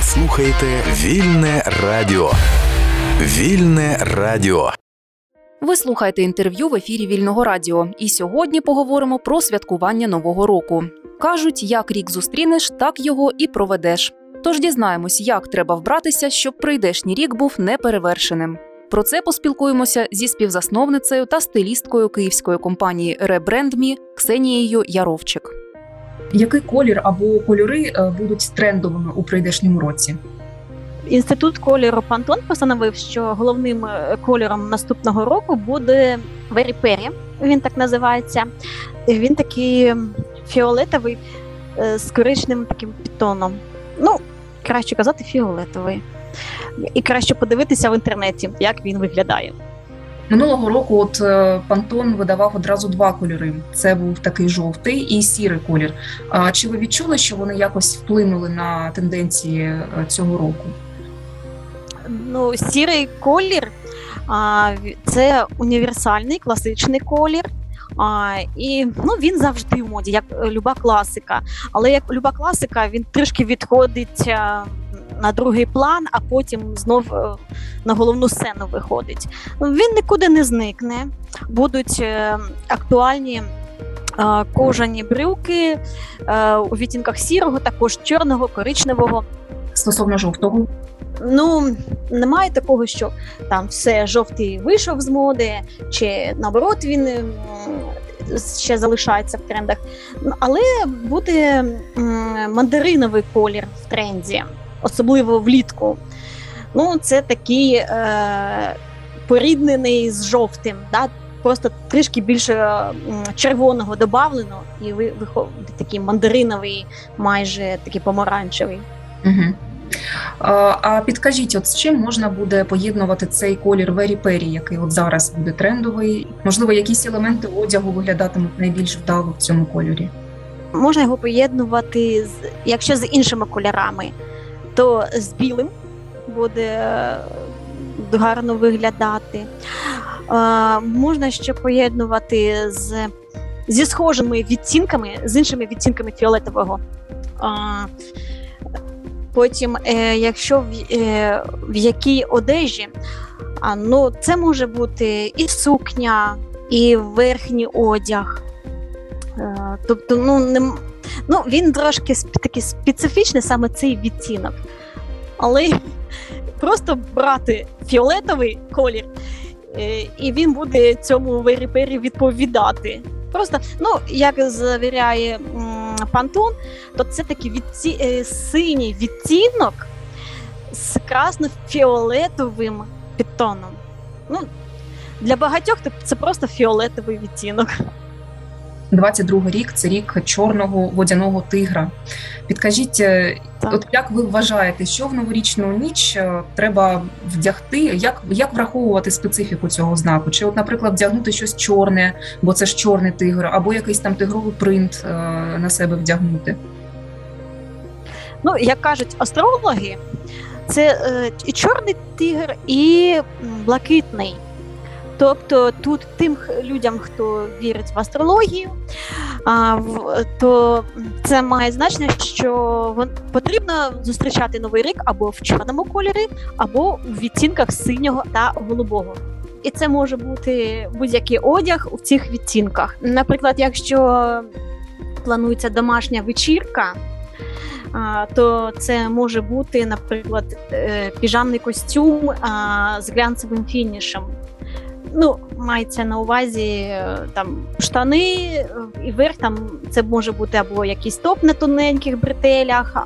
слухаєте Вільне Радіо. Вільне Радіо. Ви слухаєте інтерв'ю в ефірі Вільного Радіо. І сьогодні поговоримо про святкування Нового року. Кажуть, як рік зустрінеш, так його і проведеш. Тож дізнаємось, як треба вбратися, щоб прийдешній рік був неперевершеним. Про це поспілкуємося зі співзасновницею та стилісткою київської компанії «Rebrand.me» Ксенією Яровчик. Який колір або кольори будуть трендовими у прийдешньому році? Інститут кольору Pantone постановив, що головним кольором наступного року буде Very Peri. Він так називається. Він такий фіолетовий з коричневим таким підтоном. Ну, краще казати фіолетовий. І краще подивитися в інтернеті, як він виглядає. Минулого року Pantone видавав одразу два кольори. Це був такий жовтий і сірий колір. Чи ви відчули, що вони якось вплинули на тенденції цього року? Ну, сірий колір – це універсальний, класичний колір. І він завжди в моді, як люба класика. Але як люба класика, він трішки відходить на другий план, а потім знов на головну сцену виходить. Він нікуди не зникне. Будуть актуальні кожані брюки у відтінках сірого, також чорного, коричневого. Стосовно жовтого? Ну, немає такого, що там все жовтий вийшов з моди, чи наоборот він ще залишається в трендах. Але буде мандариновий колір в тренді, особливо влітку. Ну, це такий поріднений з жовтим, да? Просто трішки більше червоного добавлено, і виходить такий мандариновий, майже такий помаранчевий. Угу. А підкажіть, з чим можна буде поєднувати цей колір Very Peri, який зараз буде трендовий? Можливо, якісь елементи одягу виглядатимуть найбільш вдало в цьому кольорі? Можна його поєднувати, якщо з іншими кольорами, то з білим буде гарно виглядати. Можна ще поєднувати зі схожими відтінками, з іншими відтінками фіолетового. Потім, якщо в якій одежі, це може бути і сукня, і верхній одяг. Тобто, він трошки такий специфічний, саме цей відтінок. Але просто брати фіолетовий колір, і він буде цьому Very Peri відповідати. Просто, як завіряє Pantone, то це такий синій відтінок з красно-фіолетовим підтоном. Для багатьох це просто фіолетовий відтінок. 22-й рік – це рік чорного водяного тигра. Підкажіть, як ви вважаєте, що в новорічну ніч треба вдягти, як враховувати специфіку цього знаку? Чи, наприклад, вдягнути щось чорне, бо це ж чорний тигр, або якийсь там тигровий принт на себе вдягнути? Як кажуть астрологи, це і чорний тигр, і блакитний. Тобто тут тим людям, хто вірить в астрологію, то це має значення, що потрібно зустрічати Новий рік або в чорному кольорі, або в відтінках синього та голубого. І це може бути будь-який одяг у цих відтінках. Наприклад, якщо планується домашня вечірка, то це може бути, наприклад, піжамний костюм з глянцевим фінішем. Мається на увазі там штани і верх, це може бути або якийсь топ на тоненьких бретелях,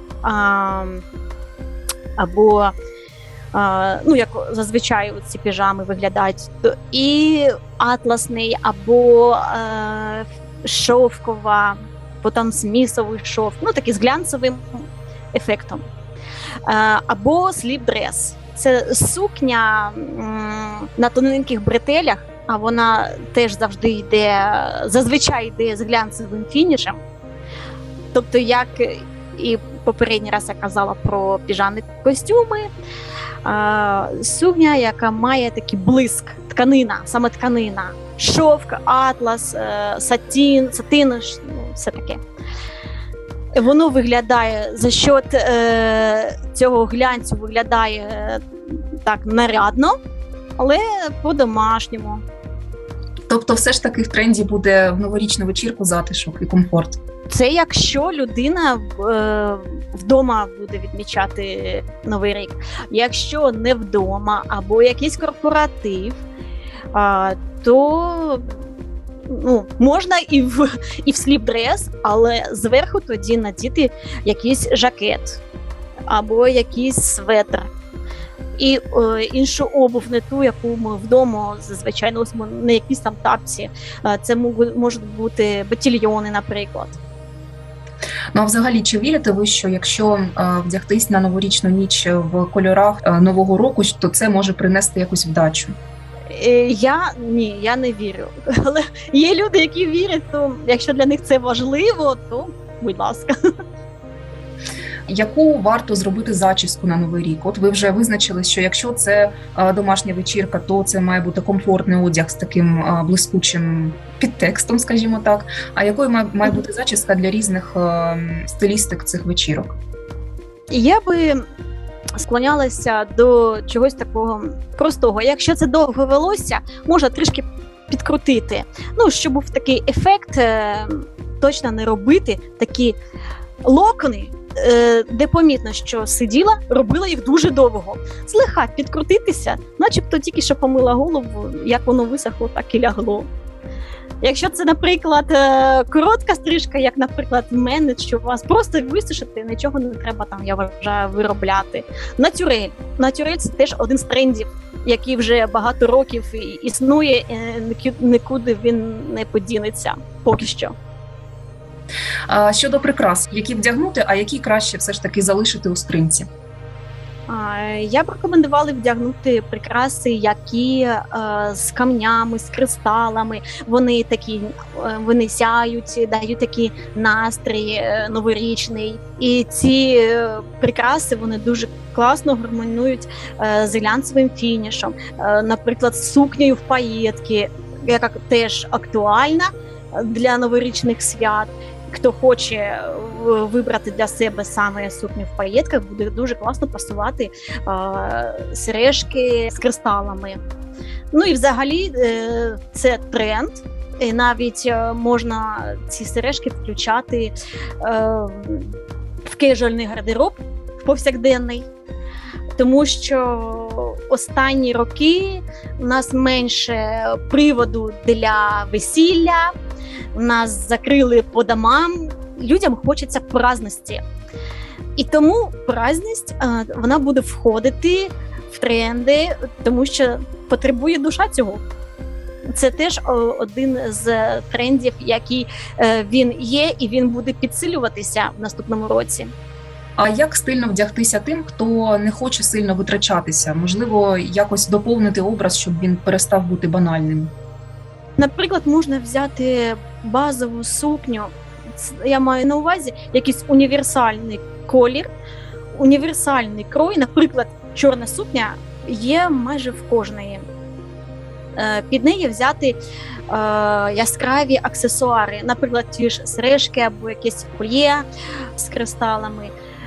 або, як зазвичай ці піжами виглядають, і атласний, або шовкова, потім смісовий шовк, такий з глянцевим ефектом, або сліп-дрес. Це сукня на тоненьких бретелях, а вона теж зазвичай йде з глянцевим фінішем. Тобто, як і попередній раз я казала про піжамні костюми, сукня, яка має такий блиск, саме тканина, шовк, атлас, сатин, все таке. Воно виглядає, за счет цього глянцю виглядає так нарядно, але по-домашньому. Тобто все ж таки в тренді буде в новорічну вечірку затишок і комфорт. Це якщо людина вдома буде відмічати Новий рік. Якщо не вдома або якийсь корпоратив, то можна і в сліп-дрес, але зверху тоді надіти якийсь жакет або якийсь светр. І іншу обув, не ту, яку ми вдома зазвичай носимо, не якісь там тапці. Це можуть бути ботильйони, наприклад. Ну а взагалі, чи вірите ви, що якщо вдягтись на новорічну ніч в кольорах Нового року, то це може принести якусь вдачу? Я не вірю. Але є люди, які вірять, то якщо для них це важливо, то будь ласка. Яку варто зробити зачіску на Новий рік? От ви вже визначили, що якщо це домашня вечірка, то це має бути комфортний одяг з таким блискучим підтекстом, скажімо так. А якою має бути зачіска для різних стилістик цих вечірок? Я би склонялася до чогось такого простого. Якщо це довге волосся, можна трішки підкрутити. Щоб був такий ефект, точно не робити такі локони, де помітно, що сиділа, робила їх дуже довго. Злегка підкрутитися, начебто тільки що помила голову, як воно висохло, так і лягло. Якщо це, наприклад, коротка стрижка, як, наприклад, в мене, що у вас просто висушити, нічого не треба там, я вважаю, виробляти. Натюрель. Натюрель – це теж один з трендів, який вже багато років існує, нікуди він не подінеться поки що. Щодо прикрас, які вдягнути, а які краще все ж таки залишити у скринці? Я б рекомендувала вдягнути прикраси, які з камнями, з кристалами. Вони сяють, дають такий настрій новорічний. І ці прикраси, вони дуже класно гармонують з глянцевим фінішем. Наприклад, з сукнею в паєтки, яка теж актуальна для новорічних свят. Хто хоче вибрати для себе саме сукню в паєтках, буде дуже класно пасувати сережки з кристалами. І взагалі це тренд. І навіть можна ці сережки включати в кежуальний гардероб, в повсякденний. Тому що останні роки у нас менше приводу для весілля, нас закрили по домам, людям хочеться праздності. І тому праздність, вона буде входити в тренди, тому що потребує душа цього. Це теж один з трендів, який він є, і він буде підсилюватися в наступному році. А як стильно вдягтися тим, хто не хоче сильно витрачатися? Можливо, якось доповнити образ, щоб він перестав бути банальним? Наприклад, можна взяти базову сукню, я маю на увазі якийсь універсальний колір, універсальний крой, наприклад, чорна сукня є майже в кожної. Під неї взяти яскраві аксесуари, наприклад, ті ж сережки або якесь кольє з кристалами,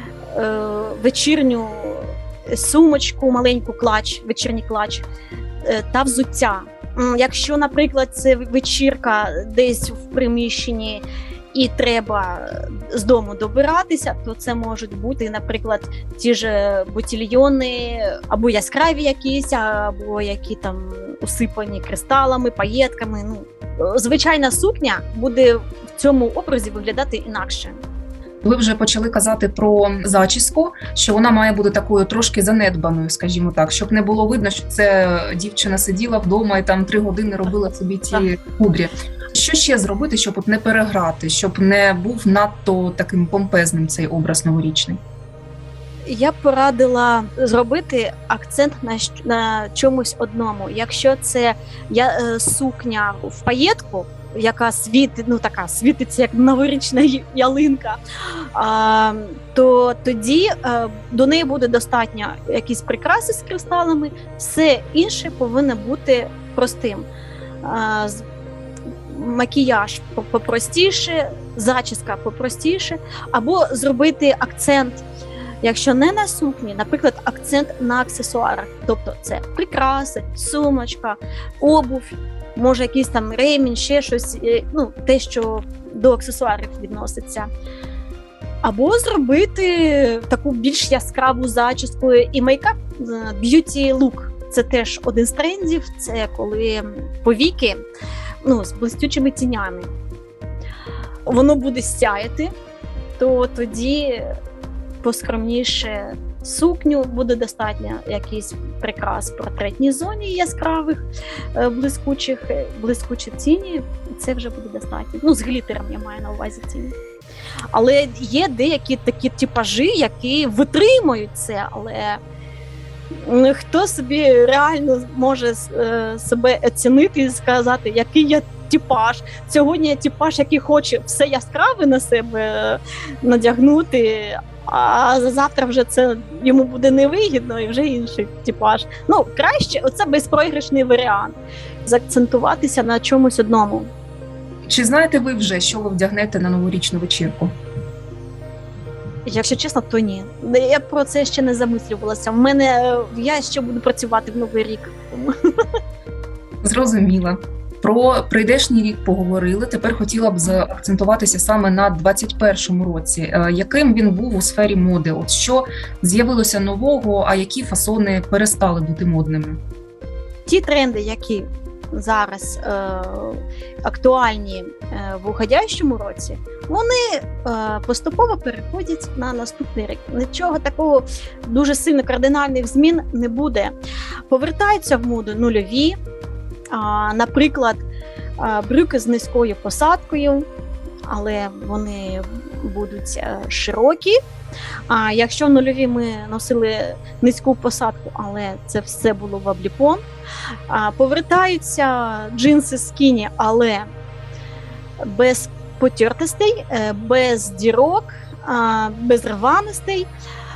вечірню сумочку, маленьку клач, вечірній клач та взуття. Якщо, наприклад, це вечірка десь в приміщенні і треба з дому добиратися, то це можуть бути, наприклад, ті ж ботильйони, або яскраві якісь, або які там усипані кристалами, паєтками. Звичайна сукня буде в цьому образі виглядати інакше. Ви вже почали казати про зачіску, що вона має бути такою трошки занедбаною, скажімо так, щоб не було видно, що це дівчина сиділа вдома і там 3 години робила собі ті кудрі. Що ще зробити, щоб от не переграти, щоб не був надто таким помпезним цей образ новорічний? Я б порадила зробити акцент на чомусь одному. Якщо це сукня в паєтку, яка світиться як новорічна ялинка, то тоді до неї буде достатньо якісь прикраси з кристалами, все інше повинно бути простим. Макіяж попростіше, зачіска попростіше, або зробити акцент, якщо не на сукні, наприклад, акцент на аксесуарах. Тобто це прикраси, сумочка, обув, може якийсь там ремінь, ще щось, те, що до аксесуарів відноситься. Або зробити таку більш яскраву зачіску і мейкап, б'юті-лук. Це теж один з трендів, це коли повіки з блискучими тінями. Воно буде сяяти, то тоді поскромніше сукню, буде достатньо якийсь прикрас в портретній зоні яскравих, блискучі тіні, це вже буде достатньо. З глітером я маю на увазі тіні. Але є деякі такі типажі, які витримують це, але хто собі реально може себе оцінити і сказати, який я типаж. Сьогодні я типаж, який хоче все яскраве на себе надягнути, а завтра вже це йому буде невигідно і вже інший типаж. Краще, оце безпроіграшний варіант. Заакцентуватися на чомусь одному. Чи знаєте ви вже, що ви вдягнете на новорічну вечірку? Якщо чесно, то ні. Я про це ще не замислювалася. Я ще буду працювати в Новий рік. Зрозуміла. Про прийдешній рік поговорили. Тепер хотіла б заакцентуватися саме на 2021 році. Яким він був у сфері моди? От що з'явилося нового, а які фасони перестали бути модними? Ті тренди, які зараз актуальні в уходящому році, вони поступово переходять на наступний рік. Нічого такого дуже сильно кардинальних змін не буде. Повертаються в моду нульові, наприклад, брюки з низькою посадкою, але вони будуть широкі. А якщо в нульові ми носили низьку посадку, але це все було в обліпон. Повертаються джинси скіні, але без потертостей, без дірок, без рваностей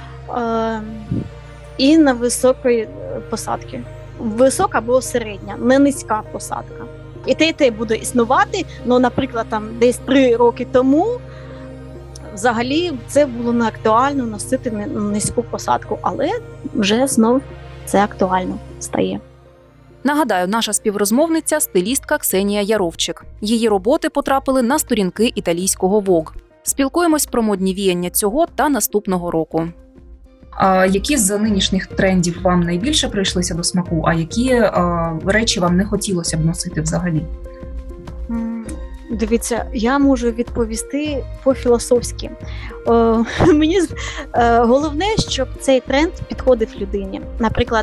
і на високої посадки. Висока або середня, не низька посадка. І те буде існувати, наприклад, десь 3 роки тому взагалі це було не актуально носити низьку посадку, але вже знов це актуально стає. Нагадаю, наша співрозмовниця – стилістка Ксенія Яровчик. Її роботи потрапили на сторінки італійського Vogue. Спілкуємось про модні віяння цього та наступного року. А які з нинішніх трендів вам найбільше прийшлися до смаку, а які речі вам не хотілося б носити взагалі? Дивіться, я можу відповісти по-філософськи. Мені головне, щоб цей тренд підходив людині. Наприклад,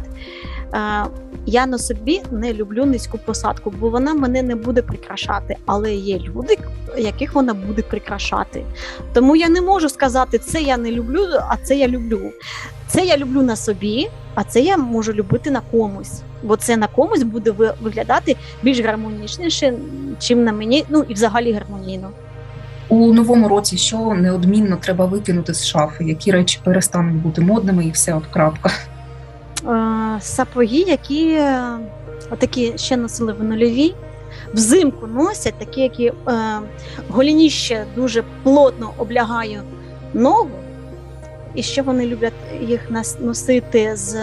я на собі не люблю низьку посадку, бо вона мене не буде прикрашати. Але є люди, яких вона буде прикрашати. Тому я не можу сказати, це я не люблю, а це я люблю. Це я люблю на собі, а це я можу любити на комусь. Бо це на комусь буде виглядати більш гармонічніше, чим на мені, і взагалі гармонійно. У новому році що неодмінно треба викинути з шафи? Які речі перестануть бути модними і все, крапка? Сапоги, які такі ще носили в нульові, взимку носять, такі, які голініще дуже плотно облягає ногу, і ще вони люблять їх носити з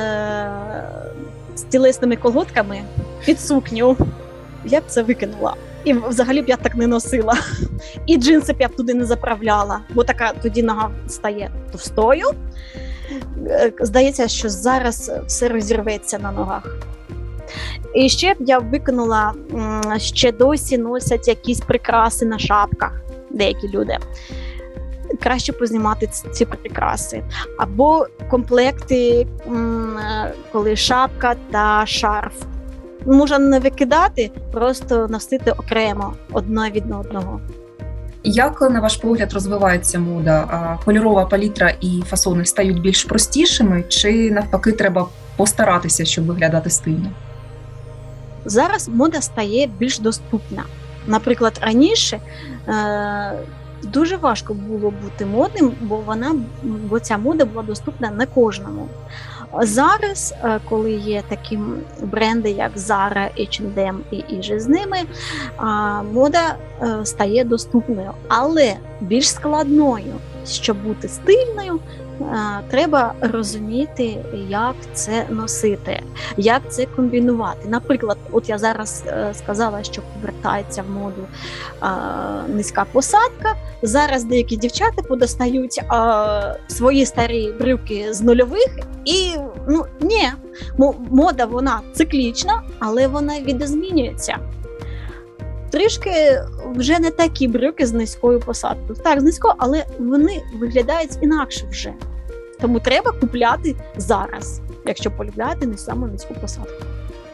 тілесними колготками під сукню. Я б це викинула. І взагалі б я так не носила. І джинси б я б туди не заправляла, бо така тоді нога стає товстою. Здається, що зараз все розірветься на ногах. І ще б я викинула, ще досі носять якісь прикраси на шапках деякі люди. Краще познімати ці прикраси. Або комплекти, коли шапка та шарф. Можна не викидати, просто носити окремо, одне від одного. Як, на ваш погляд, розвивається мода? Кольорова палітра і фасони стають більш простішими, чи навпаки треба постаратися, щоб виглядати стильно? Зараз мода стає більш доступна. Наприклад, раніше дуже важко було бути модним, бо ця мода була доступна не кожному. Зараз, коли є такі бренди, як Zara, H&M і іже з ними, мода стає доступною, але більш складною. Щоб бути стильною, треба розуміти, як це носити, як це комбінувати. Наприклад, от я зараз сказала, що повертається в моду низька посадка. Зараз деякі дівчата подостають свої старі брюки з нульових і, ні, мода вона циклічна, але вона відозмінюється. Трішки вже не такі брюки з низькою посадкою. Так, з низькою, але вони виглядають інакше вже. Тому треба купляти зараз, якщо полюбляти не саме низьку посадку.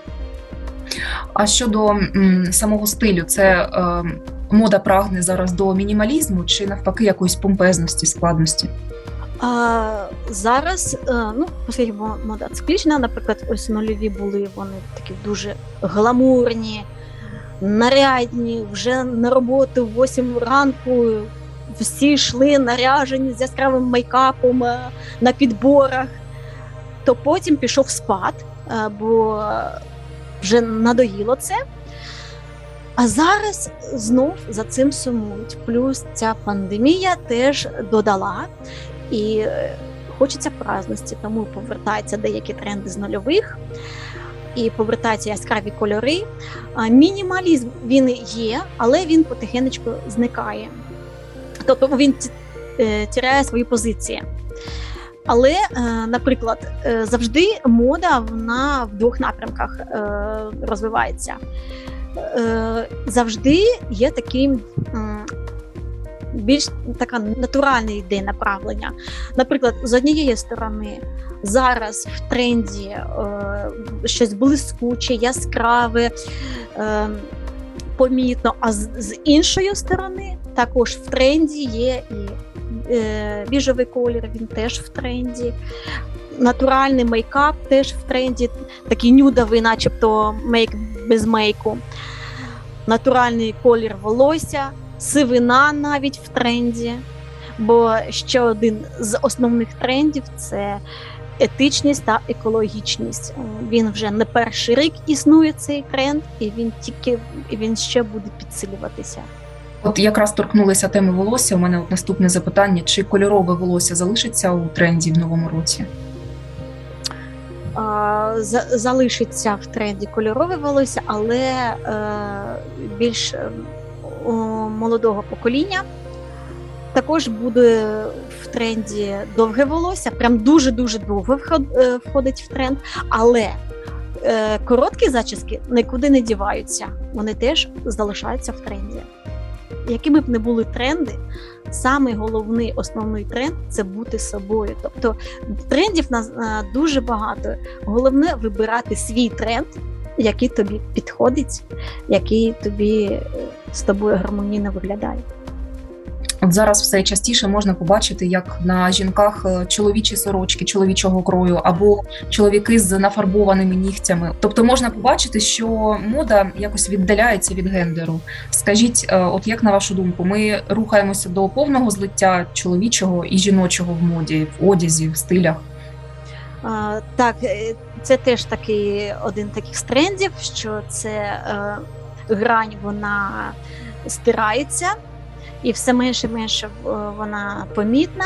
А щодо самого стилю, це мода прагне зараз до мінімалізму чи навпаки якоїсь помпезності, складності? Зараз, оскільки мода циклічна, наприклад, ось нульові були, вони такі дуже гламурні, нарядні, вже на роботу в 8 ранку всі йшли наряжені з яскравим мейкапом на підборах, то потім пішов спад, бо вже надоїло це. А зараз знов за цим сумують. Плюс ця пандемія теж додала і хочеться праздності, тому повертаються деякі тренди з нульових. І повертаються яскраві кольори. Мінімалізм він є, але він потихенечку зникає. Тобто він тіряє свої позиції. Але, наприклад, завжди мода вона в двох напрямках розвивається. Завжди є такий більш така натуральна ідея направлення. Наприклад, з однієї сторони, зараз в тренді щось блискуче, яскраве, помітно, а з іншої сторони також в тренді є і біжевий колір, він теж в тренді, натуральний мейкап теж в тренді, такий нюдовий, начебто мейк без мейку, натуральний колір волосся, сивина навіть в тренді, бо ще один з основних трендів – це етичність та екологічність. Він вже не перший рік існує цей тренд, і він ще буде підсилюватися. От якраз торкнулися теми волосся. У мене наступне запитання: чи кольорове волосся залишиться у тренді в новому році? Залишиться в тренді кольорове волосся, але більш молодого покоління. Також буде в тренді довге волосся, прям дуже-дуже довго входить в тренд, але короткі зачіски нікуди не діваються, вони теж залишаються в тренді. Якими б не були тренди, самий головний, основний тренд – це бути собою. Тобто трендів дуже багато. Головне – вибирати свій тренд, який тобі підходить, який тобі з тобою гармонійно виглядає. От зараз все частіше можна побачити, як на жінках чоловічі сорочки чоловічого крою або чоловіки з нафарбованими нігтями. Тобто можна побачити, що мода якось віддаляється від гендеру. Скажіть, от як на вашу думку, ми рухаємося до повного злиття чоловічого і жіночого в моді, в одязі, в стилях? Так, це теж один таких з трендів, що це грань, вона стирається. І все менше і менше вона помітна.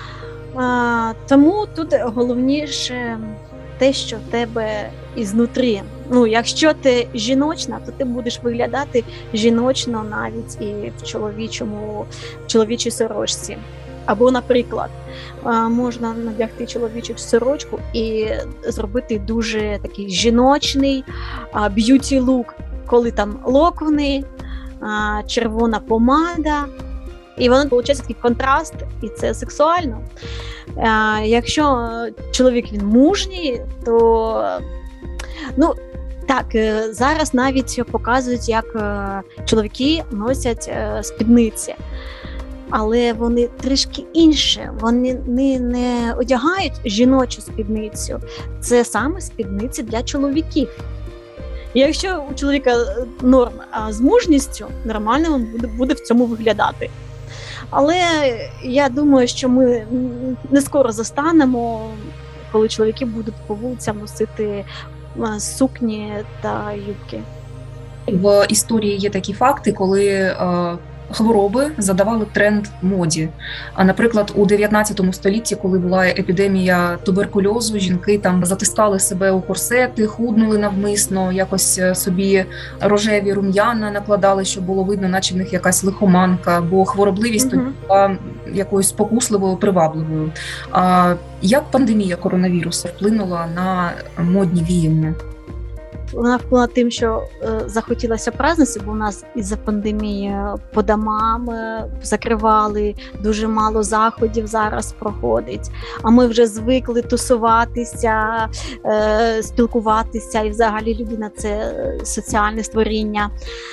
Тому тут головніше те, що в тебе ізнутрі. Якщо ти жіночна, то ти будеш виглядати жіночно навіть і в чоловічій сорочці. Або, наприклад, можна надягти чоловічу сорочку і зробити дуже такий жіночний б'юті-лук, коли там локони, червона помада, і воно виходить такий контраст, і це сексуально. Якщо чоловік він мужній, то так, зараз навіть показують, як чоловіки носять спідниці, але вони трішки інші, вони не одягають жіночу спідницю, це саме спідниці для чоловіків. Якщо у чоловіка норм з мужністю, нормально він буде в цьому виглядати. Але я думаю, що ми не скоро застанемо коли чоловіки будуть по вулицям носити сукні та юбки. В історії є такі факти, коли хвороби задавали тренд моді. А, наприклад, у 19 столітті, коли була епідемія туберкульозу, жінки там затискали себе у корсети, худнули навмисно, якось собі рожеві рум'яна накладали, щоб було видно, наче в них якась лихоманка, бо хворобливість тоді була якоюсь спокусливою, привабливою. А як пандемія коронавірусу вплинула на модні віяння? Вона вплинула тим, що захотілося праздниці, бо у нас із-за пандемії по домам закривали, дуже мало заходів зараз проходить. А ми вже звикли тусуватися, спілкуватися, і взагалі людина – це соціальне створіння.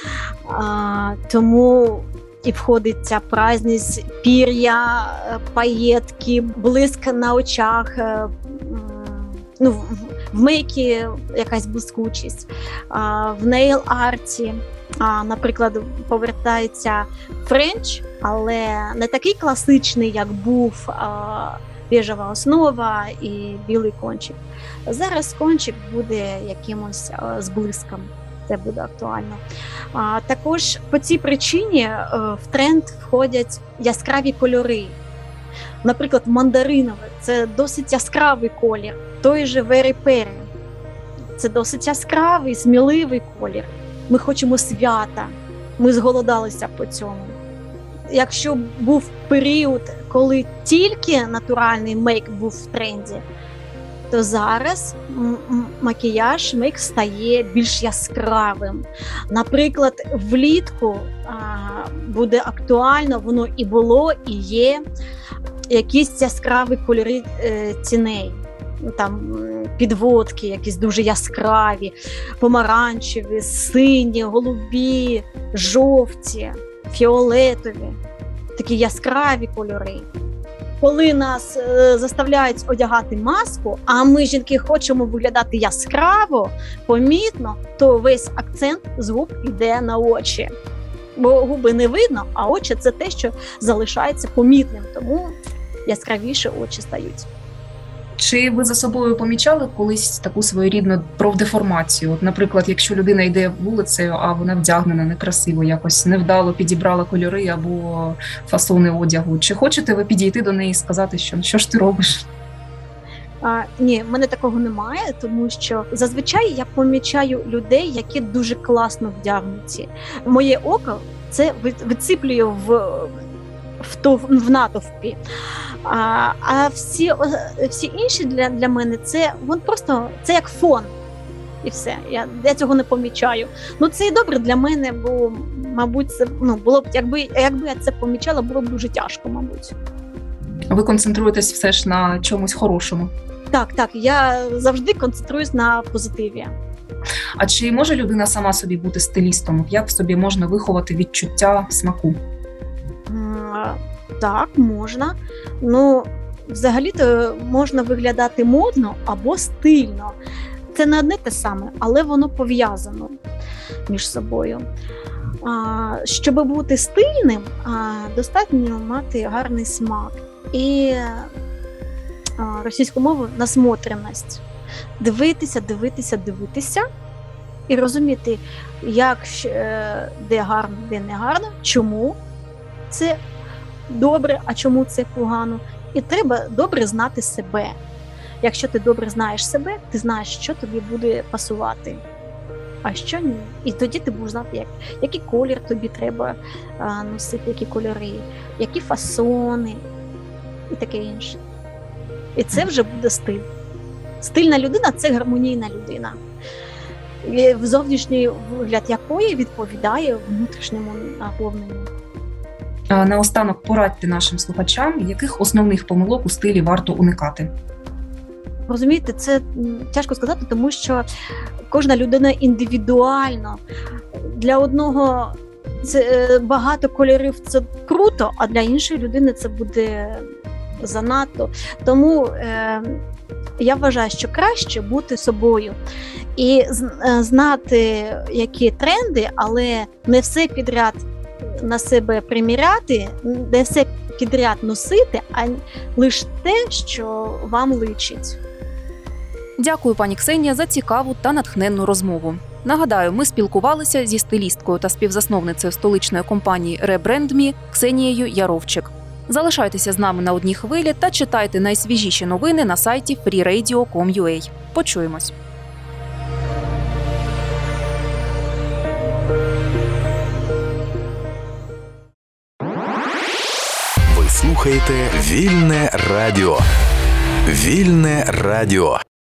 Тому і входить ця праздність, пір'я, паєтки, блиск на очах, в мейкі якась блискучість, в нейл-арті, наприклад, повертається френч, але не такий класичний, як був бежева основа і білий кончик. Зараз кончик буде якимось з блиском, це буде актуально. Також по цій причині в тренд входять яскраві кольори. Наприклад, мандариновий – це досить яскравий колір. Той же Very Perry – це досить яскравий, сміливий колір. Ми хочемо свята, ми зголодалися по цьому. Якщо був період, коли тільки натуральний мейк був в тренді, то зараз макіяж, мейк стає більш яскравим. Наприклад, влітку буде актуально, воно і було, і є, якісь яскраві кольори тіней. Там підводки якісь дуже яскраві, помаранчеві, сині, голубі, жовті, фіолетові, такі яскраві кольори. Коли нас заставляють одягати маску, а ми, жінки, хочемо виглядати яскраво, помітно, то весь акцент з губ йде на очі. Бо губи не видно, а очі – це те, що залишається помітним, тому яскравіше очі стають. Чи ви за собою помічали колись таку своєрідну профдеформацію? От, наприклад, якщо людина йде вулицею, а вона вдягнена некрасиво, якось невдало підібрала кольори або фасони одягу. Чи хочете ви підійти до неї і сказати, що ж ти робиш? Ні, в мене такого немає, тому що зазвичай я помічаю людей, які дуже класно вдягнуті. Моє око це вициплює в натовпі. А всі інші для мене це як фон. І все. Я цього не помічаю. Це і добре для мене, бо, мабуть, це було б, якби я це помічала, було б дуже тяжко, мабуть. Ви концентруєтесь все ж на чомусь хорошому? Так, я завжди концентруюсь на позитиві. А чи може людина сама собі бути стилістом? Як в собі можна виховати відчуття смаку? Так, можна. Взагалі-то можна виглядати модно або стильно. Це не одне те саме, але воно пов'язано між собою. Щоб бути стильним, достатньо мати гарний смак і російською мовою насмотреність. Дивитися і розуміти, як, де гарно, де не гарно, чому це добре, а чому це погано. І треба добре знати себе. Якщо ти добре знаєш себе, ти знаєш, що тобі буде пасувати, а що ні. І тоді ти будеш знати, який колір тобі треба носити, які кольори, які фасони і таке інше. І це вже буде стиль. Стильна людина – це гармонійна людина, зовнішній вигляд якої відповідає внутрішньому наповненню. Наостанок порадьте нашим слухачам, яких основних помилок у стилі варто уникати. Розумієте, це тяжко сказати, тому що кожна людина індивідуальна. Для одного це багато кольорів – це круто, а для іншої людини це буде занадто. Тому я вважаю, що краще бути собою і знати, які тренди, але не все підряд на себе приміряти, не все підряд носити, а лише те, що вам личить. Дякую, пані Ксенія, за цікаву та натхненну розмову. Нагадаю, ми спілкувалися зі стилісткою та співзасновницею столичної компанії «Rebrand.me» Ксенією Яровчик. Залишайтеся з нами на одній хвилі та читайте найсвіжіші новини на сайті freeradio.com.ua. Почуємось. Ви слухаєте Вільне Радіо. Вільне Радіо.